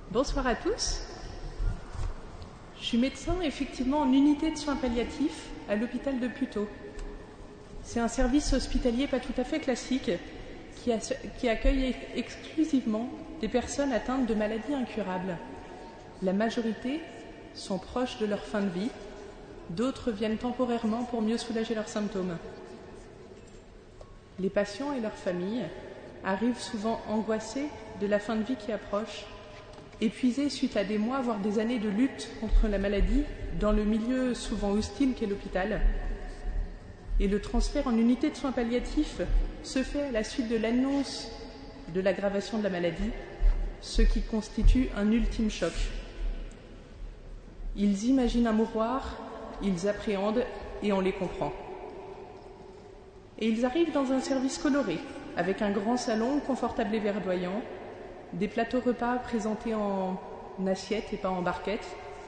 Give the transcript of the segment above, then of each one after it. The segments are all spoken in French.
Bonsoir à tous. Je suis médecin effectivement en unité de soins palliatifs à l'hôpital de Puteaux. C'est un service hospitalier pas tout à fait classique qui accueille exclusivement des personnes atteintes de maladies incurables. La majorité sont proches de leur fin de vie, d'autres viennent temporairement pour mieux soulager leurs symptômes. Les patients et leurs familles arrivent souvent angoissés de la fin de vie qui approche, épuisés suite à des mois, voire des années de lutte contre la maladie dans le milieu souvent hostile qu'est l'hôpital. Et le transfert en unité de soins palliatifs se fait à la suite de l'annonce de l'aggravation de la maladie, ce qui constitue un ultime choc. Ils imaginent un mouroir, ils appréhendent et on les comprend. Et ils arrivent dans un service coloré, avec un grand salon confortable et verdoyant, des plateaux repas présentés en assiette et pas en barquette,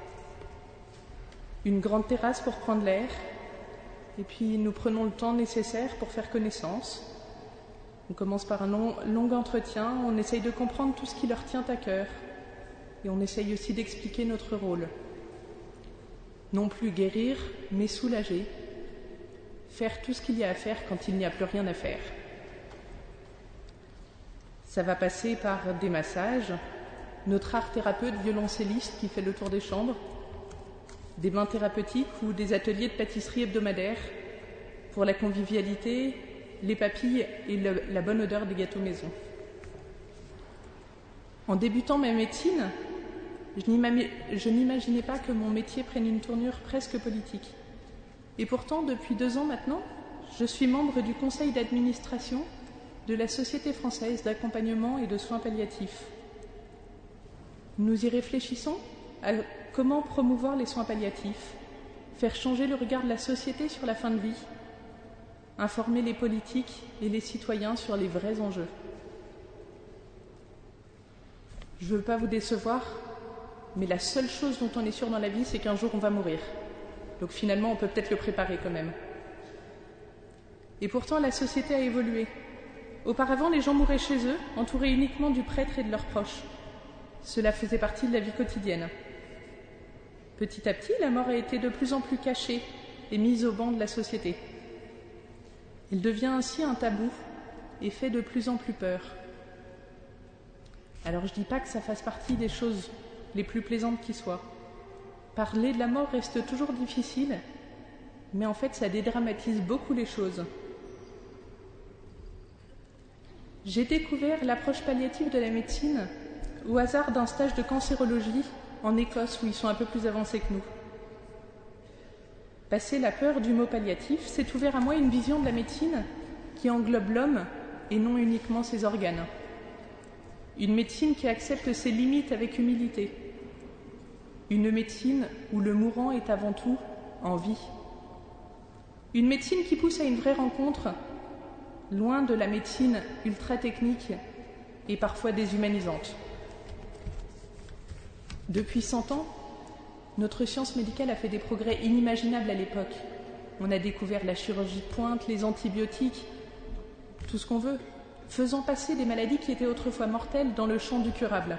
une grande terrasse pour prendre l'air, et puis nous prenons le temps nécessaire pour faire connaissance. On commence par un long entretien, on essaye de comprendre tout ce qui leur tient à cœur, et on essaye aussi d'expliquer notre rôle. Non plus guérir, mais soulager, faire tout ce qu'il y a à faire quand il n'y a plus rien à faire. Ça va passer par des massages, notre art thérapeute violoncelliste qui fait le tour des chambres, des bains thérapeutiques ou des ateliers de pâtisserie hebdomadaires pour la convivialité, les papilles et la bonne odeur des gâteaux maison. En débutant ma médecine, je n'imaginais pas que mon métier prenne une tournure presque politique. Et pourtant, depuis 2 ans maintenant, je suis membre du conseil d'administration de la Société française d'accompagnement et de soins palliatifs. Nous y réfléchissons à comment promouvoir les soins palliatifs, faire changer le regard de la société sur la fin de vie, informer les politiques et les citoyens sur les vrais enjeux. Je ne veux pas vous décevoir, mais la seule chose dont on est sûr dans la vie, c'est qu'un jour on va mourir. Donc finalement, on peut peut-être le préparer quand même. Et pourtant, la société a évolué. Auparavant, les gens mouraient chez eux, entourés uniquement du prêtre et de leurs proches. Cela faisait partie de la vie quotidienne. Petit à petit, la mort a été de plus en plus cachée et mise au banc de la société. Il devient ainsi un tabou et fait de plus en plus peur. Alors je ne dis pas que ça fasse partie des choses les plus plaisantes qui soient. Parler de la mort reste toujours difficile, mais en fait ça dédramatise beaucoup les choses. J'ai découvert l'approche palliative de la médecine au hasard d'un stage de cancérologie en Écosse où ils sont un peu plus avancés que nous. Passé la peur du mot palliatif, s'est ouvert à moi une vision de la médecine qui englobe l'homme et non uniquement ses organes. Une médecine qui accepte ses limites avec humilité. Une médecine où le mourant est avant tout en vie. Une médecine qui pousse à une vraie rencontre, loin de la médecine ultra-technique et parfois déshumanisante. Depuis 100 ans, notre science médicale a fait des progrès inimaginables à l'époque. On a découvert la chirurgie de pointe, les antibiotiques, tout ce qu'on veut, faisant passer des maladies qui étaient autrefois mortelles dans le champ du curable.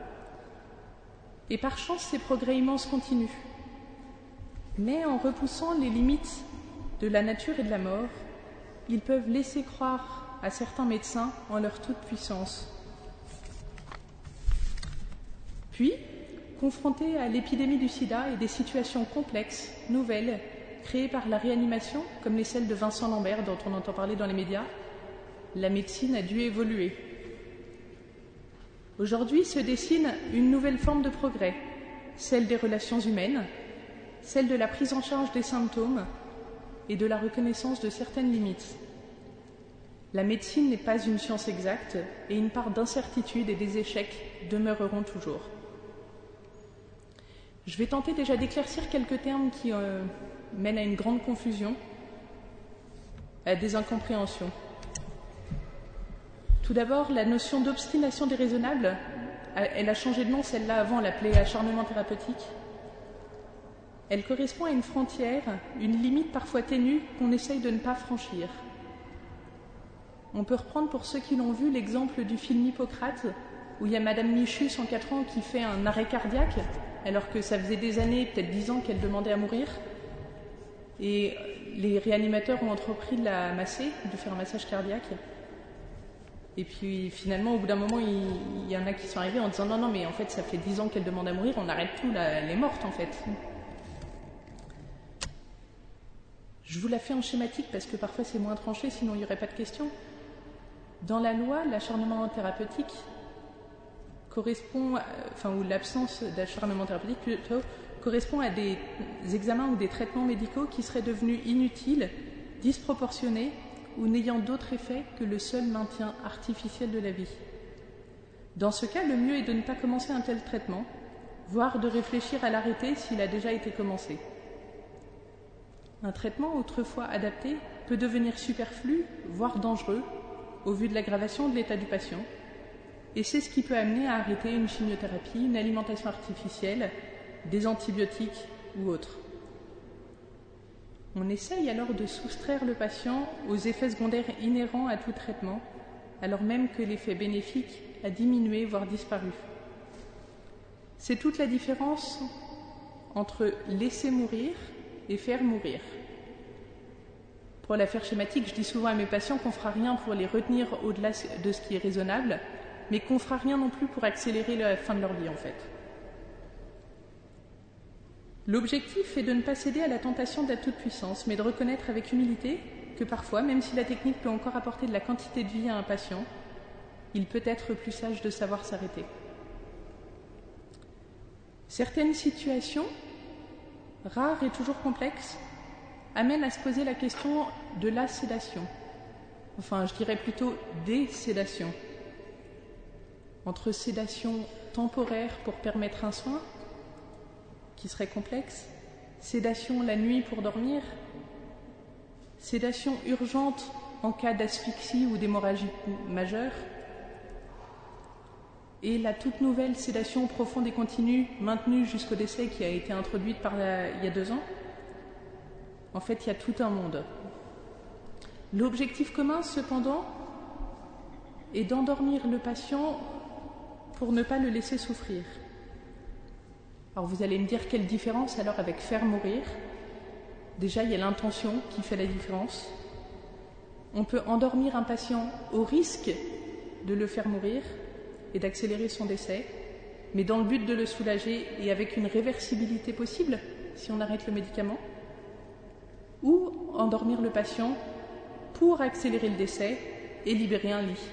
Et par chance, ces progrès immenses continuent. Mais en repoussant les limites de la nature et de la mort, ils peuvent laisser croire à certains médecins en leur toute-puissance. Puis, confrontés à l'épidémie du sida et des situations complexes, nouvelles, créées par la réanimation, comme les celles de Vincent Lambert dont on entend parler dans les médias, la médecine a dû évoluer. Aujourd'hui se dessine une nouvelle forme de progrès, celle des relations humaines, celle de la prise en charge des symptômes et de la reconnaissance de certaines limites. La médecine n'est pas une science exacte et une part d'incertitude et des échecs demeureront toujours. Je vais tenter déjà d'éclaircir quelques termes qui mènent à une grande confusion, à des incompréhensions. Tout d'abord, la notion d'obstination déraisonnable, elle a changé de nom, celle-là avant on l'appelait acharnement thérapeutique. Elle correspond à une frontière, une limite parfois ténue qu'on essaye de ne pas franchir. On peut reprendre pour ceux qui l'ont vu l'exemple du film Hippocrate, où il y a Madame Michu, 104 ans, qui fait un arrêt cardiaque, alors que ça faisait des années, peut-être 10 ans, qu'elle demandait à mourir. Et les réanimateurs ont entrepris de la masser, de faire un massage cardiaque. Et puis finalement, au bout d'un moment, il y en a qui sont arrivés en disant non, mais en fait, ça fait 10 ans qu'elle demande à mourir, on arrête tout, là, elle est morte en fait. Je vous la fais en schématique parce que parfois c'est moins tranché, sinon il n'y aurait pas de questions. Dans la loi, l'acharnement thérapeutique correspond, ou l'absence d'acharnement thérapeutique plutôt, correspond à des examens ou des traitements médicaux qui seraient devenus inutiles, disproportionnés ou n'ayant d'autre effet que le seul maintien artificiel de la vie. Dans ce cas, le mieux est de ne pas commencer un tel traitement, voire de réfléchir à l'arrêter s'il a déjà été commencé. Un traitement autrefois adapté peut devenir superflu, voire dangereux, au vu de l'aggravation de l'état du patient, et c'est ce qui peut amener à arrêter une chimiothérapie, une alimentation artificielle, des antibiotiques ou autres. On essaye alors de soustraire le patient aux effets secondaires inhérents à tout traitement, alors même que l'effet bénéfique a diminué, voire disparu. C'est toute la différence entre laisser mourir et faire mourir. Pour la faire schématique, je dis souvent à mes patients qu'on ne fera rien pour les retenir au-delà de ce qui est raisonnable, mais qu'on ne fera rien non plus pour accélérer la fin de leur vie en fait. L'objectif est de ne pas céder à la tentation de la toute-puissance, mais de reconnaître avec humilité que parfois, même si la technique peut encore apporter de la quantité de vie à un patient, il peut être plus sage de savoir s'arrêter. Certaines situations, rares et toujours complexes, amènent à se poser la question de la sédation. Enfin, je dirais plutôt des sédations. Entre sédation temporaire pour permettre un soin, qui serait complexe, sédation la nuit pour dormir, sédation urgente en cas d'asphyxie ou d'hémorragie majeure, et la toute nouvelle sédation profonde et continue maintenue jusqu'au décès qui a été introduite il y a 2 ans. En fait, il y a tout un monde. L'objectif commun, cependant, est d'endormir le patient pour ne pas le laisser souffrir. Alors vous allez me dire quelle différence alors avec faire mourir. Déjà, il y a l'intention qui fait la différence. On peut endormir un patient au risque de le faire mourir et d'accélérer son décès, mais dans le but de le soulager et avec une réversibilité possible si on arrête le médicament, ou endormir le patient pour accélérer le décès et libérer un lit.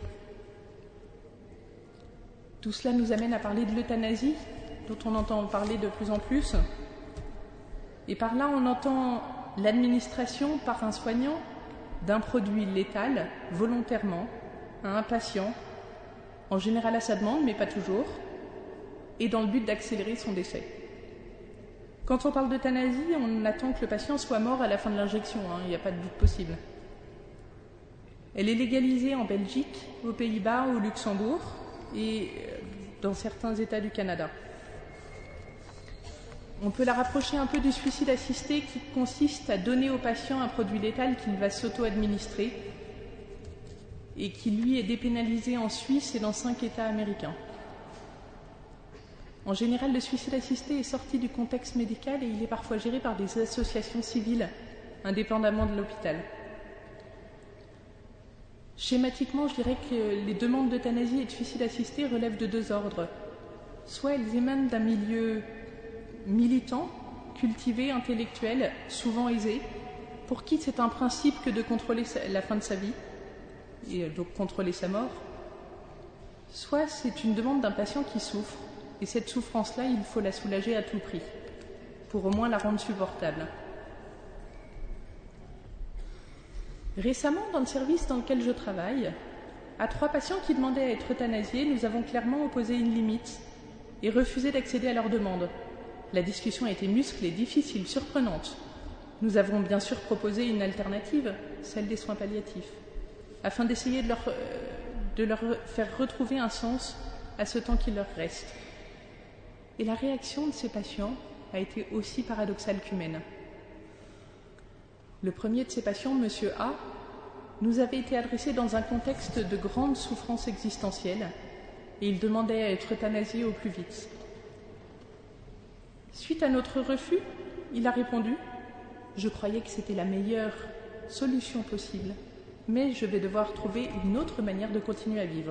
Tout cela nous amène à parler de l'euthanasie, dont on entend parler de plus en plus. Et par là, on entend l'administration par un soignant d'un produit létal volontairement à un patient, en général à sa demande, mais pas toujours, et dans le but d'accélérer son décès. Quand on parle d'euthanasie, on attend que le patient soit mort à la fin de l'injection, il n'y a pas de doute possible. Elle est légalisée en Belgique, aux Pays-Bas, au Luxembourg et dans certains États du Canada. On peut la rapprocher un peu du suicide assisté qui consiste à donner au patient un produit létal qu'il va s'auto-administrer et qui, lui, est dépénalisé en Suisse et dans 5 États américains. En général, le suicide assisté est sorti du contexte médical et il est parfois géré par des associations civiles, indépendamment de l'hôpital. Schématiquement, je dirais que les demandes d'euthanasie et de suicide assisté relèvent de 2 ordres. Soit elles émanent d'un milieu militant, cultivé, intellectuel, souvent aisé, pour qui c'est un principe que de contrôler la fin de sa vie, et donc contrôler sa mort. Soit c'est une demande d'un patient qui souffre, et cette souffrance-là, il faut la soulager à tout prix, pour au moins la rendre supportable. Récemment, dans le service dans lequel je travaille, à 3 patients qui demandaient à être euthanasiés, nous avons clairement opposé une limite et refusé d'accéder à leur demande. La discussion a été musclée, difficile, surprenante. Nous avons bien sûr proposé une alternative, celle des soins palliatifs, afin d'essayer de leur faire retrouver un sens à ce temps qu'il leur reste. Et la réaction de ces patients a été aussi paradoxale qu'humaine. Le premier de ces patients, M. A, nous avait été adressé dans un contexte de grande souffrance existentielle et il demandait à être euthanasié au plus vite. Suite à notre refus, il a répondu « Je croyais que c'était la meilleure solution possible, mais je vais devoir trouver une autre manière de continuer à vivre. »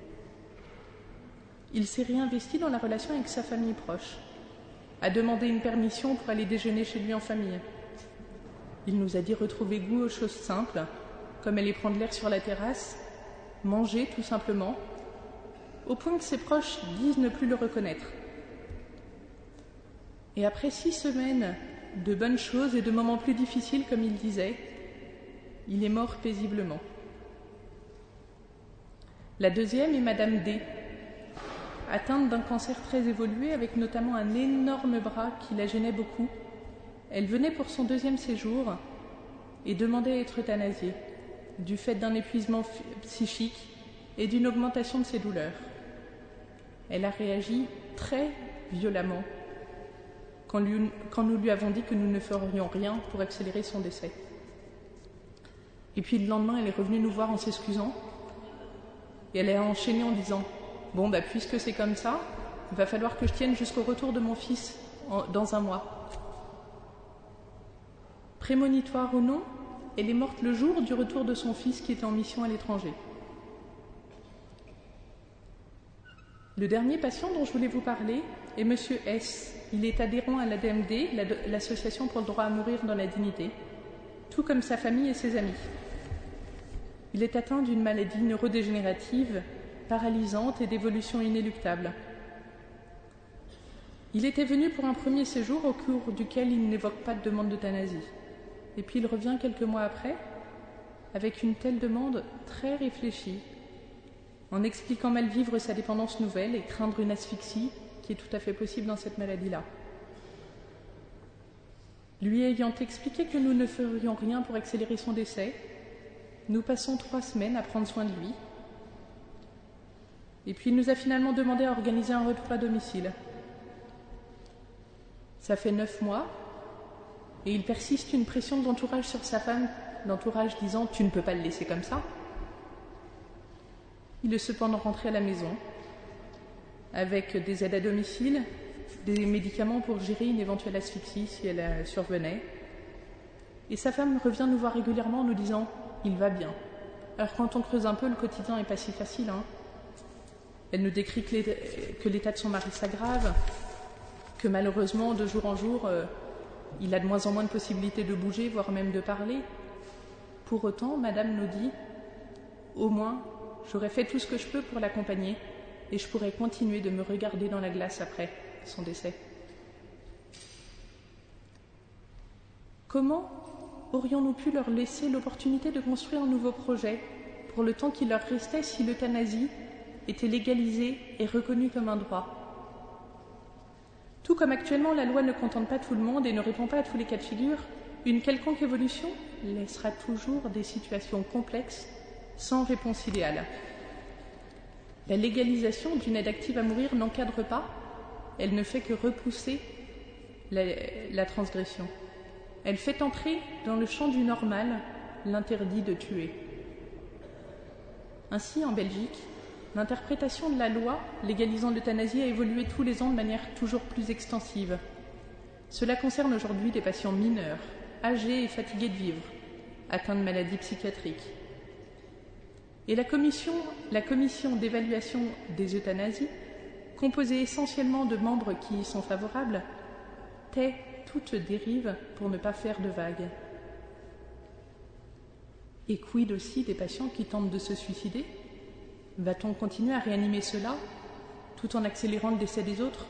Il s'est réinvesti dans la relation avec sa famille proche, a demandé une permission pour aller déjeuner chez lui en famille. Il nous a dit retrouver goût aux choses simples, comme aller prendre l'air sur la terrasse, manger tout simplement, au point que ses proches disent ne plus le reconnaître. Et après 6 semaines de bonnes choses et de moments plus difficiles, comme il disait, il est mort paisiblement. La deuxième est Madame D, atteinte d'un cancer très évolué, avec notamment un énorme bras qui la gênait beaucoup. Elle venait pour son 2e séjour et demandait à être euthanasiée, du fait d'un épuisement psychique et d'une augmentation de ses douleurs. Elle a réagi très violemment quand nous lui avons dit que nous ne ferions rien pour accélérer son décès. Et puis le lendemain, elle est revenue nous voir en s'excusant et elle a enchaîné en disant « Bon, puisque c'est comme ça, il va falloir que je tienne jusqu'au retour de mon fils dans 1 mois. » Prémonitoire ou non, elle est morte le jour du retour de son fils qui était en mission à l'étranger. Le dernier patient dont je voulais vous parler est M. S. Il est adhérent à l'ADMD, l'Association pour le droit à mourir dans la dignité, tout comme sa famille et ses amis. Il est atteint d'une maladie neurodégénérative, paralysante et d'évolution inéluctable. Il était venu pour un 1er séjour au cours duquel il n'évoque pas de demande d'euthanasie. Et puis il revient quelques mois après avec une telle demande très réfléchie, en expliquant mal vivre sa dépendance nouvelle et craindre une asphyxie qui est tout à fait possible dans cette maladie-là. Lui ayant expliqué que nous ne ferions rien pour accélérer son décès, nous passons 3 semaines à prendre soin de lui. Et puis il nous a finalement demandé à organiser un retour à domicile. Ça fait 9 mois, et il persiste une pression de l'entourage sur sa femme, l'entourage disant « tu ne peux pas le laisser comme ça ». Il est cependant rentré à la maison, avec des aides à domicile, des médicaments pour gérer une éventuelle asphyxie si elle survenait. Et sa femme revient nous voir régulièrement en nous disant « il va bien ». Alors quand on creuse un peu, le quotidien n'est pas si facile. Elle nous décrit que l'état de son mari s'aggrave, que malheureusement, de jour en jour, il a de moins en moins de possibilités de bouger, voire même de parler. Pour autant, Madame nous dit « au moins, j'aurais fait tout ce que je peux pour l'accompagner et je pourrais continuer de me regarder dans la glace après son décès. » Comment aurions-nous pu leur laisser l'opportunité de construire un nouveau projet pour le temps qu'il leur restait si l'euthanasie était légalisée et reconnue comme un droit? Tout comme actuellement la loi ne contente pas tout le monde et ne répond pas à tous les cas de figure, une quelconque évolution laissera toujours des situations complexes sans réponse idéale. La légalisation d'une aide active à mourir n'encadre pas, elle ne fait que repousser la transgression. Elle fait entrer dans le champ du normal l'interdit de tuer. Ainsi, en Belgique, l'interprétation de la loi légalisant l'euthanasie a évolué tous les ans de manière toujours plus extensive. Cela concerne aujourd'hui des patients mineurs, âgés et fatigués de vivre, atteints de maladies psychiatriques. Et la commission d'évaluation des euthanasies, composée essentiellement de membres qui y sont favorables, tait toute dérive pour ne pas faire de vagues. Et quid aussi des patients qui tentent de se suicider? Va-t-on continuer à réanimer ceux-là, tout en accélérant le décès des autres?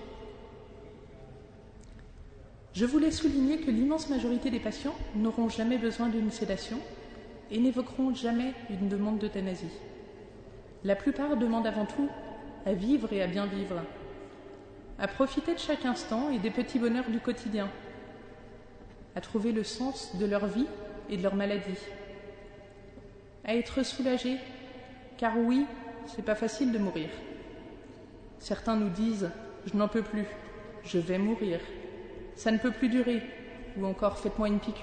Je voulais souligner que l'immense majorité des patients n'auront jamais besoin d'une sédation et n'évoqueront jamais une demande d'euthanasie. La plupart demandent avant tout à vivre et à bien vivre, à profiter de chaque instant et des petits bonheurs du quotidien, à trouver le sens de leur vie et de leur maladie, à être soulagés, car oui, c'est pas facile de mourir. Certains nous disent « je n'en peux plus, je vais mourir, ça ne peut plus durer » ou encore « faites-moi une piqûre ».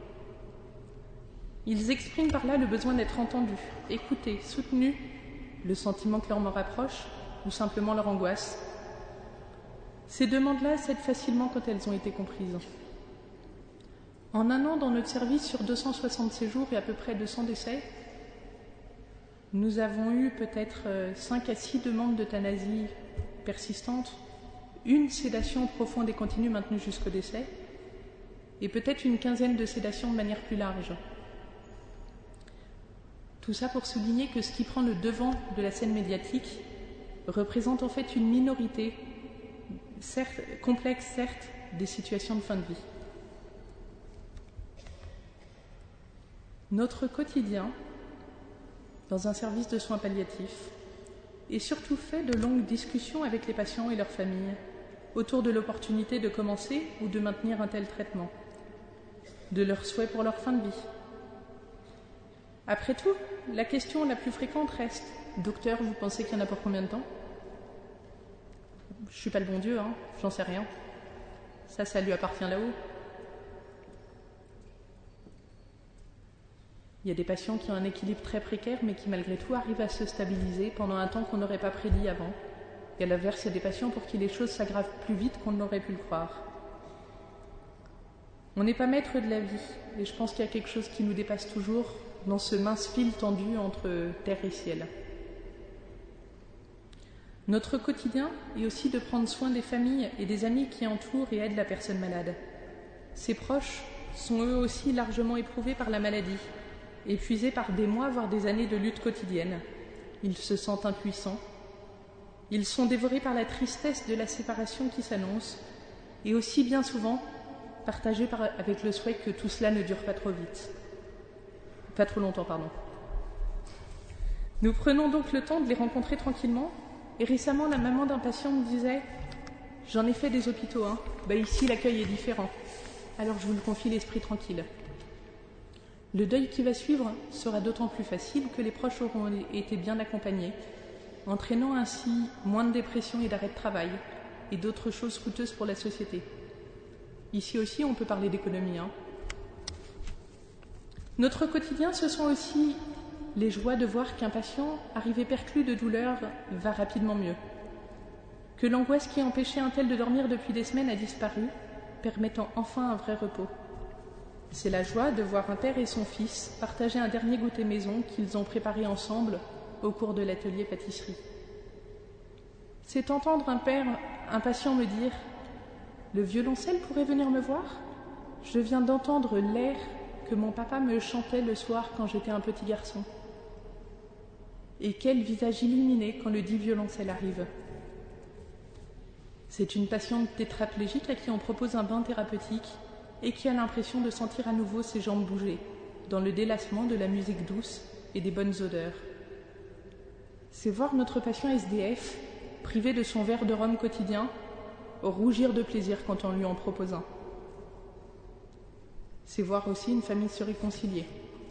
Ils expriment par là le besoin d'être entendus, écoutés, soutenus, le sentiment que leur mort approche ou simplement leur angoisse. Ces demandes-là s'aident facilement quand elles ont été comprises. En un an, dans notre service, sur 260 séjours et à peu près 200 décès, nous avons eu peut-être 5 à 6 demandes d'euthanasie persistantes, une sédation profonde et continue maintenue jusqu'au décès, et peut-être une quinzaine de sédations de manière plus large. Tout ça pour souligner que ce qui prend le devant de la scène médiatique représente en fait une minorité, certes, complexe certes, des situations de fin de vie. Notre quotidien, dans un service de soins palliatifs, est surtout fait de longues discussions avec les patients et leurs familles autour de l'opportunité de commencer ou de maintenir un tel traitement, de leurs souhaits pour leur fin de vie. Après tout, la question la plus fréquente reste « Docteur, vous pensez qu'il y en a pour combien de temps ?» Je ne suis pas le bon Dieu, j'en sais rien. Ça lui appartient là-haut. Il y a des patients qui ont un équilibre très précaire, mais qui malgré tout arrivent à se stabiliser pendant un temps qu'on n'aurait pas prédit avant. Et à l'inverse, il y a des patients pour qui les choses s'aggravent plus vite qu'on n'aurait pu le croire. On n'est pas maître de la vie, et je pense qu'il y a quelque chose qui nous dépasse toujours dans ce mince fil tendu entre terre et ciel. Notre quotidien est aussi de prendre soin des familles et des amis qui entourent et aident la personne malade. Ses proches sont eux aussi largement éprouvés par la maladie, épuisés par des mois, voire des années de lutte quotidienne. Ils se sentent impuissants. Ils sont dévorés par la tristesse de la séparation qui s'annonce, et aussi bien souvent partagés avec le souhait que tout cela ne dure pas trop vite. Pas trop longtemps, pardon. Nous prenons donc le temps de les rencontrer tranquillement, et récemment la maman d'un patient me disait « J'en ai fait des hôpitaux, ici l'accueil est différent, alors je vous le confie l'esprit tranquille. » Le deuil qui va suivre sera d'autant plus facile que les proches auront été bien accompagnés, entraînant ainsi moins de dépression et d'arrêt de travail, et d'autres choses coûteuses pour la société. Ici aussi, on peut parler d'économie. Notre quotidien, ce sont aussi les joies de voir qu'un patient, arrivé perclus de douleur, va rapidement mieux. Que l'angoisse qui empêchait un tel de dormir depuis des semaines a disparu, permettant enfin un vrai repos. C'est la joie de voir un père et son fils partager un dernier goûter maison qu'ils ont préparé ensemble au cours de l'atelier pâtisserie. C'est entendre un patient me dire « Le violoncelle pourrait venir me voir ? Je viens d'entendre l'air que mon papa me chantait le soir quand j'étais un petit garçon. » Et quel visage illuminé quand le dit violoncelle arrive. C'est une patiente tétraplégique à qui on propose un bain thérapeutique et qui a l'impression de sentir à nouveau ses jambes bouger, dans le délassement de la musique douce et des bonnes odeurs. C'est voir notre patient SDF, privé de son verre de rhum quotidien, rougir de plaisir quand on lui en propose un. C'est voir aussi une famille se réconcilier.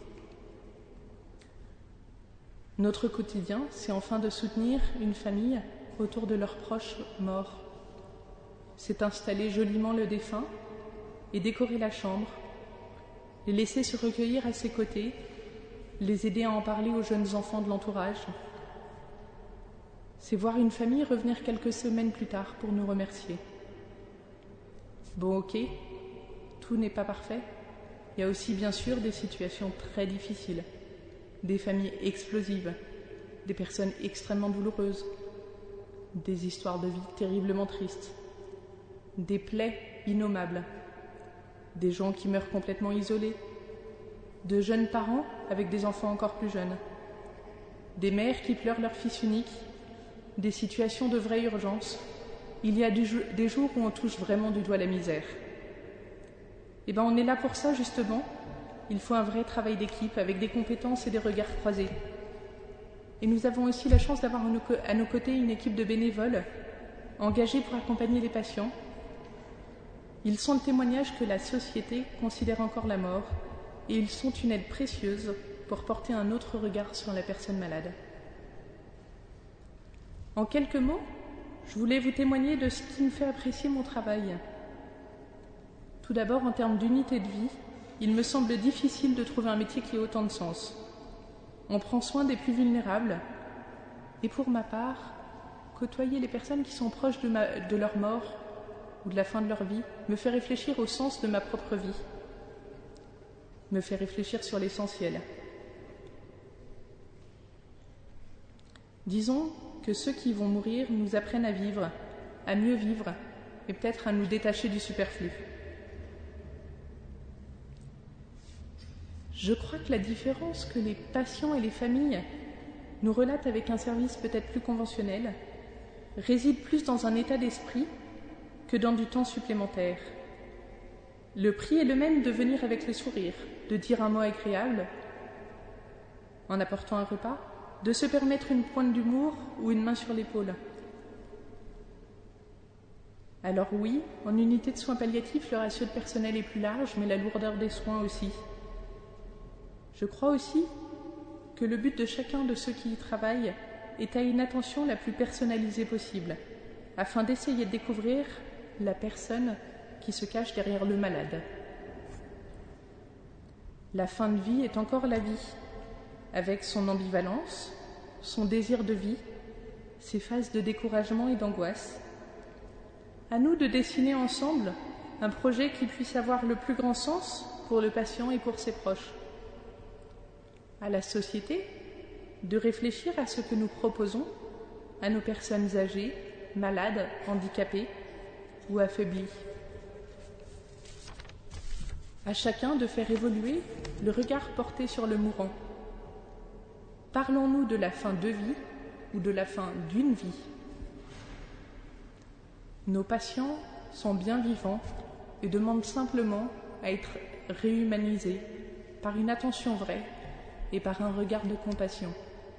Notre quotidien, c'est enfin de soutenir une famille autour de leurs proches morts. C'est installer joliment le défunt et décorer la chambre, les laisser se recueillir à ses côtés, les aider à en parler aux jeunes enfants de l'entourage. C'est voir une famille revenir quelques semaines plus tard pour nous remercier. Bon, ok, tout n'est pas parfait. Il y a aussi bien sûr des situations très difficiles, des familles explosives, des personnes extrêmement douloureuses, des histoires de vie terriblement tristes, des plaies innommables, des gens qui meurent complètement isolés, de jeunes parents avec des enfants encore plus jeunes, des mères qui pleurent leur fils unique, des situations de vraie urgence. Il y a des jours où on touche vraiment du doigt la misère. Eh bien, on est là pour ça, justement. Il faut un vrai travail d'équipe avec des compétences et des regards croisés. Et nous avons aussi la chance d'avoir à nos côtés une équipe de bénévoles engagés pour accompagner les patients. Ils sont le témoignage que la société considère encore la mort et ils sont une aide précieuse pour porter un autre regard sur la personne malade. En quelques mots, je voulais vous témoigner de ce qui me fait apprécier mon travail. Tout d'abord, en termes d'unité de vie, il me semble difficile de trouver un métier qui ait autant de sens. On prend soin des plus vulnérables et pour ma part, côtoyer les personnes qui sont proches de leur mort ou de la fin de leur vie me fait réfléchir au sens de ma propre vie, me fait réfléchir sur l'essentiel. Disons que ceux qui vont mourir nous apprennent à vivre, à mieux vivre et peut-être à nous détacher du superflu. Je crois que la différence que les patients et les familles nous relatent avec un service peut-être plus conventionnel réside plus dans un état d'esprit que dans du temps supplémentaire. Le prix est le même de venir avec le sourire, de dire un mot agréable en apportant un repas, de se permettre une pointe d'humour ou une main sur l'épaule. Alors oui, en unité de soins palliatifs, le ratio de personnel est plus large, mais la lourdeur des soins aussi. Je crois aussi que le but de chacun de ceux qui y travaillent est à une attention la plus personnalisée possible, afin d'essayer de découvrir la personne qui se cache derrière le malade. La fin de vie est encore la vie, avec son ambivalence, son désir de vie, ses phases de découragement et d'angoisse. À nous de dessiner ensemble un projet qui puisse avoir le plus grand sens pour le patient et pour ses proches. À la société de réfléchir à ce que nous proposons à nos personnes âgées, malades, handicapées ou affaiblies. À chacun de faire évoluer le regard porté sur le mourant. Parlons-nous de la fin de vie ou de la fin d'une vie? Nos patients sont bien vivants et demandent simplement à être réhumanisés par une attention vraie et par un regard de compassion.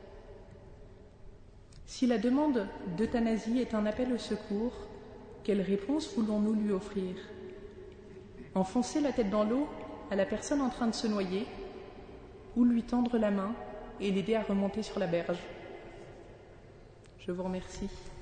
Si la demande d'euthanasie est un appel au secours, quelle réponse voulons-nous lui offrir? Enfoncer la tête dans l'eau à la personne en train de se noyer ou lui tendre la main et l'aider à remonter sur la berge? Je vous remercie.